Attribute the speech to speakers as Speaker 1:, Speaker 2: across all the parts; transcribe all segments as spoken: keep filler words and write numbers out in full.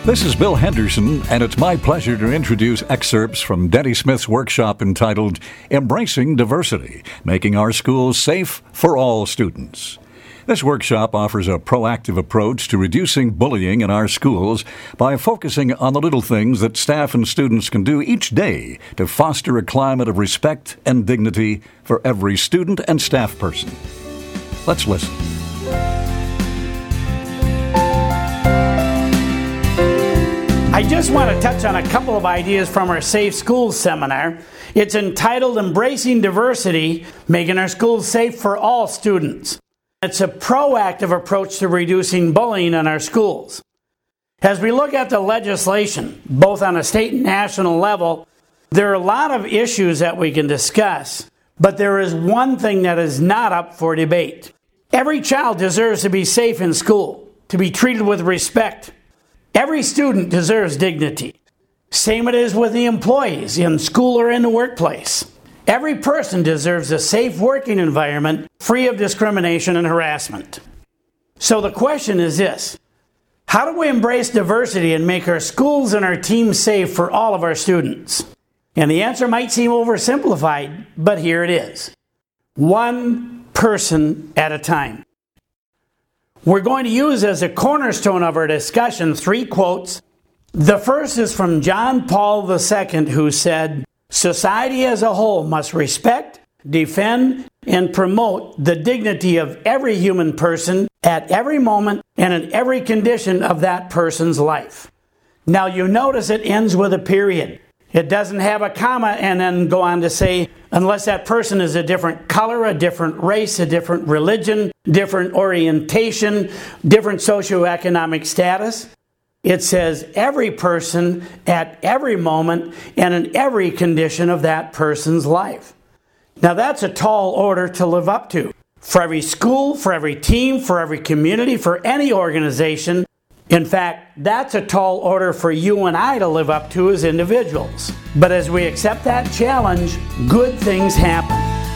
Speaker 1: This is Bill Henderson, and it's my pleasure to introduce excerpts from Denny Smith's workshop entitled Embracing Diversity, Making Our Schools Safe for All Students. This workshop offers a proactive approach to reducing bullying in our schools by focusing on the little things that staff and students can do each day to foster a climate of respect and dignity for every student and staff person. Let's listen.
Speaker 2: I just want to touch on a couple of ideas from our Safe Schools seminar. It's entitled Embracing Diversity, Making Our Schools Safe for All Students. It's a proactive approach to reducing bullying in our schools. As we look at the legislation, both on a state and national level, there are a lot of issues that we can discuss, but there is one thing that is not up for debate. Every child deserves to be safe in school, to be treated with respect. Every student deserves dignity. Same it is with the employees in school or in the workplace. Every person deserves a safe working environment free of discrimination and harassment. So the question is this: how do we embrace diversity and make our schools and our teams safe for all of our students? And the answer might seem oversimplified, but here it is. One person at a time. We're going to use as a cornerstone of our discussion three quotes. The first is from John Paul the Second, who said, "Society as a whole must respect, defend, and promote the dignity of every human person at every moment and in every condition of that person's life." Now you notice it ends with a period. It doesn't have a comma and then go on to say, unless that person is a different color, a different race, a different religion, different orientation, different socioeconomic status. It says every person at every moment and in every condition of that person's life. Now that's a tall order to live up to. For every school, for every team, for every community, for any organization. In fact, that's a tall order for you and I to live up to as individuals. But as we accept that challenge, good things happen.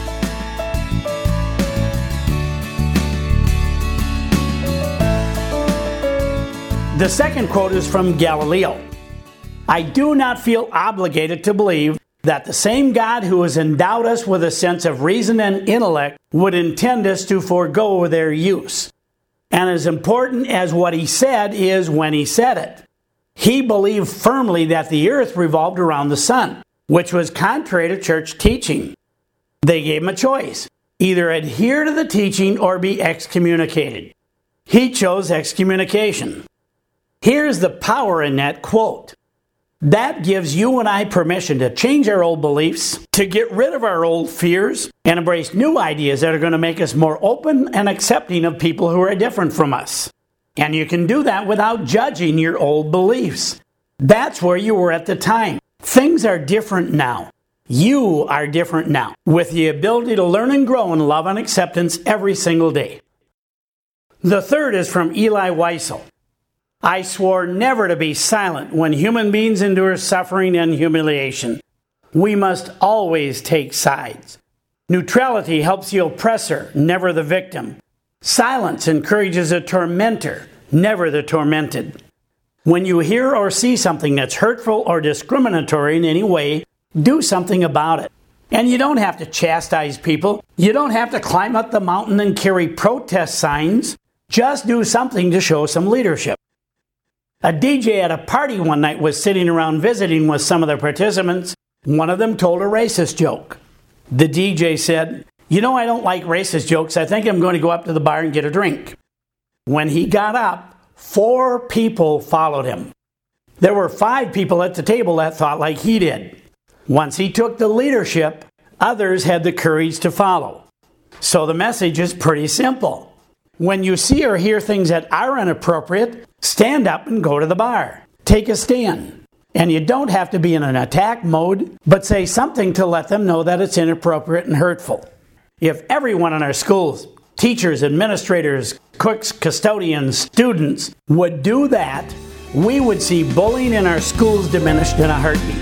Speaker 2: The second quote is from Galileo. "I do not feel obligated to believe that the same God who has endowed us with a sense of reason and intellect would intend us to forego their use. And as important as what he said is when he said it. He believed firmly that the earth revolved around the sun, which was contrary to church teaching. They gave him a choice: either adhere to the teaching or be excommunicated. He chose excommunication." Here's the power in that quote. That gives you and I permission to change our old beliefs, to get rid of our old fears, and embrace new ideas that are going to make us more open and accepting of people who are different from us. And you can do that without judging your old beliefs. That's where you were at the time. Things are different now. You are different now, with the ability to learn and grow in love and acceptance every single day. The third is from Eli Wiesel. "I swore never to be silent when human beings endure suffering and humiliation. We must always take sides. Neutrality helps the oppressor, never the victim. Silence encourages a tormentor, never the tormented. When you hear or see something that's hurtful or discriminatory in any way, do something about it. And you don't have to chastise people. You don't have to climb up the mountain and carry protest signs. Just do something to show some leadership." A D J at a party one night was sitting around visiting with some of the participants. One of them told a racist joke. The D J said, "You know, I don't like racist jokes. I think I'm going to go up to the bar and get a drink." When he got up, four people followed him. There were five people at the table that thought like he did. Once he took the leadership, others had the courage to follow. So the message is pretty simple. When you see or hear things that are inappropriate, stand up and go to the bar. Take a stand. And you don't have to be in an attack mode, but say something to let them know that it's inappropriate and hurtful. If everyone in our schools, teachers, administrators, cooks, custodians, students, would do that, we would see bullying in our schools diminished in a heartbeat.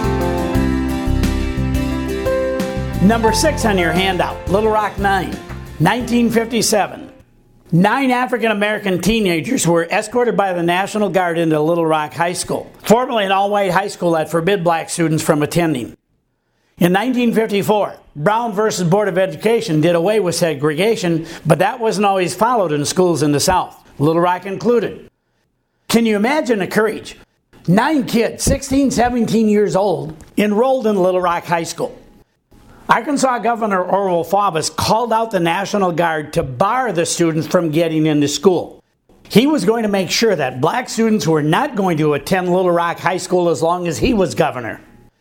Speaker 2: Number six on your handout, Little Rock nine. nineteen fifty-seven. Nine African American teenagers were escorted by the National Guard into Little Rock High School, formerly an all-white high school that forbid black students from attending. In nineteen fifty-four, Brown versus Board of Education did away with segregation, but that wasn't always followed in schools in the South, Little Rock included. Can you imagine the courage? Nine kids, sixteen, seventeen years old, enrolled in Little Rock High School. Arkansas Governor Orville Faubus called out the National Guard to bar the students from getting into school. He was going to make sure that black students were not going to attend Little Rock High School as long as he was governor.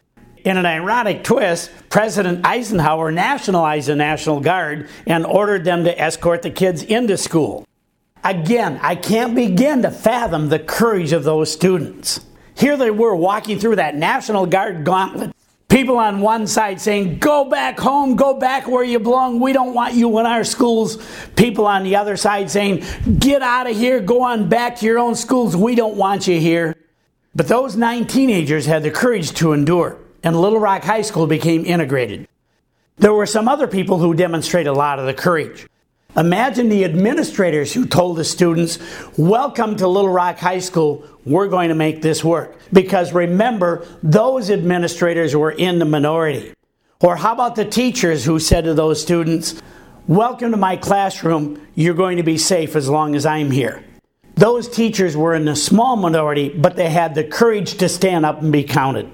Speaker 2: In an ironic twist, President Eisenhower nationalized the National Guard and ordered them to escort the kids into school. Again, I can't begin to fathom the courage of those students. Here they were walking through that National Guard gauntlet. People on one side saying, go back home, go back where you belong, we don't want you in our schools. People on the other side saying, get out of here, go on back to your own schools, we don't want you here. But those nine teenagers had the courage to endure, and Little Rock High School became integrated. There were some other people who demonstrated a lot of the courage. Imagine the administrators who told the students, welcome to Little Rock High School, we're going to make this work. Because remember, those administrators were in the minority. Or how about the teachers who said to those students, welcome to my classroom, you're going to be safe as long as I'm here. Those teachers were in a small minority, but they had the courage to stand up and be counted.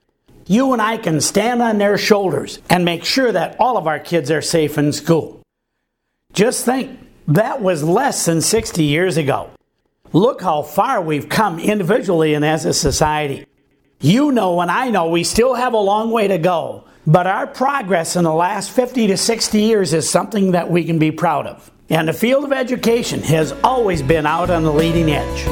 Speaker 2: You and I can stand on their shoulders and make sure that all of our kids are safe in school. Just think, that was less than sixty years ago. Look how far we've come individually and as a society. You know and I know we still have a long way to go, but our progress in the last fifty to sixty years is something that we can be proud of. And the field of education has always been out on the leading edge.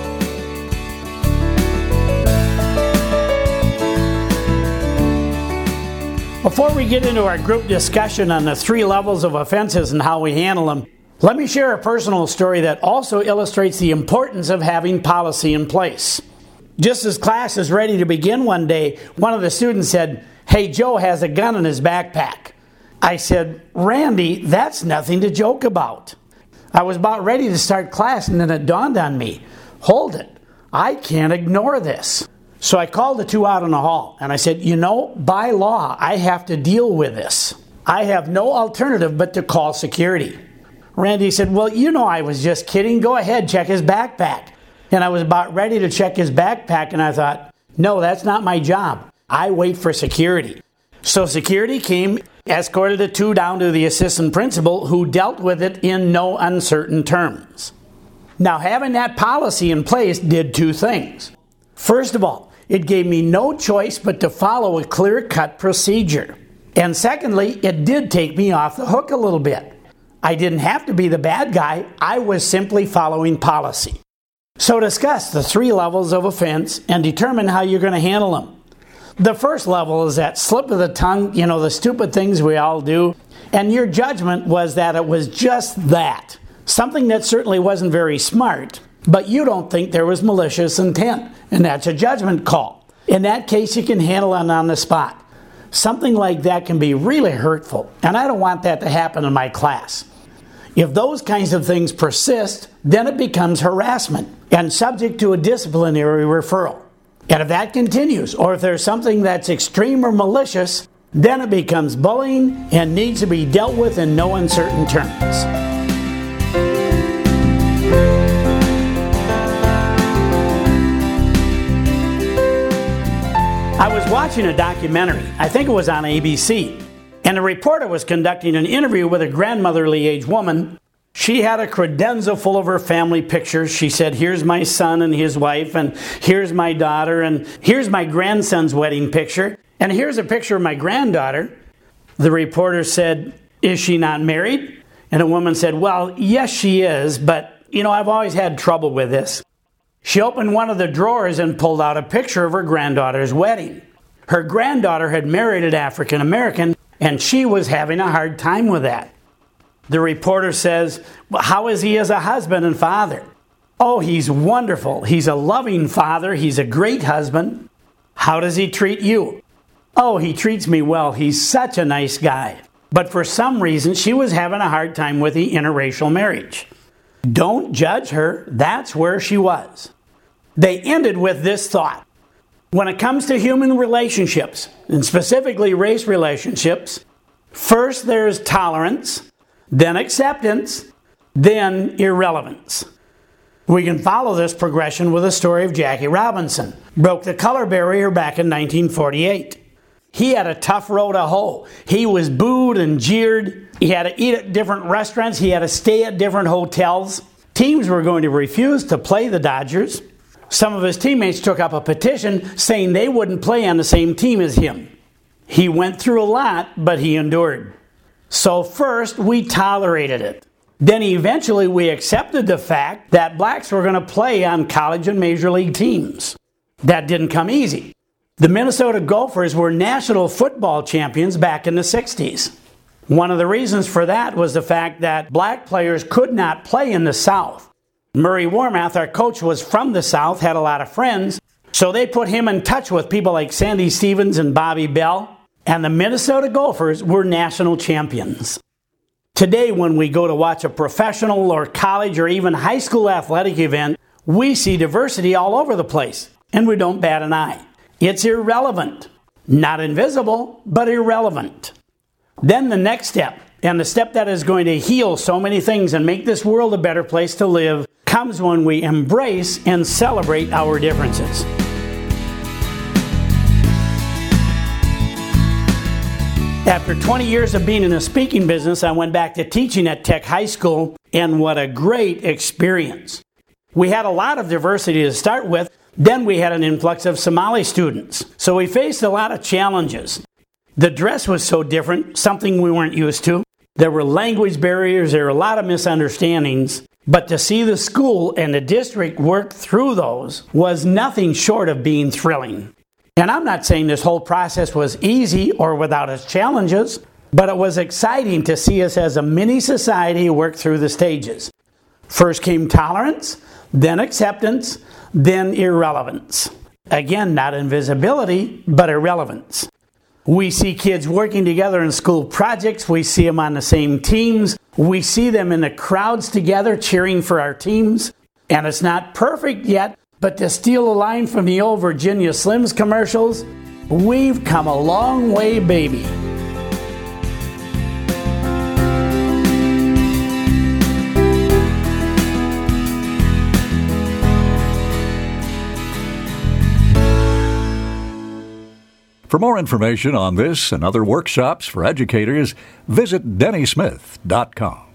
Speaker 2: Before we get into our group discussion on the three levels of offenses and how we handle them, let me share a personal story that also illustrates the importance of having policy in place. Just as class is ready to begin one day, one of the students said, "Hey, Joe has a gun in his backpack." I said, "Randy, that's nothing to joke about." I was about ready to start class and then it dawned on me, hold it, I can't ignore this. So I called the two out in the hall and I said, you know, by law, I have to deal with this. I have no alternative but to call security. Randy said, well, you know I was just kidding. Go ahead, check his backpack. And I was about ready to check his backpack and I thought, no, that's not my job. I wait for security. So security came, escorted the two down to the assistant principal who dealt with it in no uncertain terms. Now, having that policy in place did two things. First of all, it gave me no choice but to follow a clear-cut procedure. And secondly, it did take me off the hook a little bit. I didn't have to be the bad guy. I was simply following policy. So discuss the three levels of offense and determine how you're going to handle them. The first level is that slip of the tongue, you know, the stupid things we all do. And your judgment was that it was just that. Something that certainly wasn't very smart, but you don't think there was malicious intent. And that's a judgment call. In that case, you can handle it on the spot. Something like that can be really hurtful, and I don't want that to happen in my class. If those kinds of things persist, then it becomes harassment and subject to a disciplinary referral. And if that continues, or if there's something that's extreme or malicious, then it becomes bullying and needs to be dealt with in no uncertain terms. I was watching a documentary, I think it was on A B C, and a reporter was conducting an interview with a grandmotherly age woman. She had a credenza full of her family pictures. She said, here's my son and his wife, and here's my daughter, and here's my grandson's wedding picture, and here's a picture of my granddaughter. The reporter said, is she not married? And a woman said, well, yes, she is, but, you know, I've always had trouble with this. She opened one of the drawers and pulled out a picture of her granddaughter's wedding. Her granddaughter had married an African American, and she was having a hard time with that. The reporter says, well, how is he as a husband and father? Oh, he's wonderful. He's a loving father. He's a great husband. How does he treat you? Oh, he treats me well. He's such a nice guy. but for some reason she was having a hard time with the interracial marriage. Don't judge her, that's where she was. They ended with this thought: when it comes to human relationships, and specifically race relationships, first there's tolerance, then acceptance, then irrelevance. We can follow this progression with the story of Jackie Robinson. Broke the color barrier back in nineteen forty-eight. He had a tough row to hoe. He was booed and jeered. He had to eat at different restaurants. He had to stay at different hotels. Teams were going to refuse to play the Dodgers. Some of his teammates took up a petition saying they wouldn't play on the same team as him. He went through a lot, but he endured. So first, we tolerated it. Then eventually we accepted the fact that blacks were going to play on college and major league teams. That didn't come easy. The Minnesota Gophers were national football champions back in the sixties. One of the reasons for that was the fact that black players could not play in the South. Murray Warmath, our coach, was from the South, had a lot of friends, so they put him in touch with people like Sandy Stevens and Bobby Bell, and the Minnesota Gophers were national champions. Today, when we go to watch a professional or college or even high school athletic event, we see diversity all over the place, and we don't bat an eye. It's irrelevant. Not invisible, but irrelevant. Then the next step, and the step that is going to heal so many things and make this world a better place to live, comes when we embrace and celebrate our differences. After twenty years of being in the speaking business, I went back to teaching at Tech High School, and what a great experience. We had a lot of diversity to start with, then we had an influx of Somali students, so we faced a lot of challenges. The dress was so different, something we weren't used to. There were language barriers, there were a lot of misunderstandings, but to see the school and the district work through those was nothing short of being thrilling. And I'm not saying this whole process was easy or without its challenges, but it was exciting to see us as a mini society work through the stages. First came tolerance, then acceptance, then irrelevance. Again, not invisibility, but irrelevance. We see kids working together in school projects. We see them on the same teams. We see them in the crowds together cheering for our teams. And it's not perfect yet, but to steal a line from the old Virginia Slims commercials, we've come a long way, baby.
Speaker 1: For more information on this and other workshops for educators, visit denny smith dot com.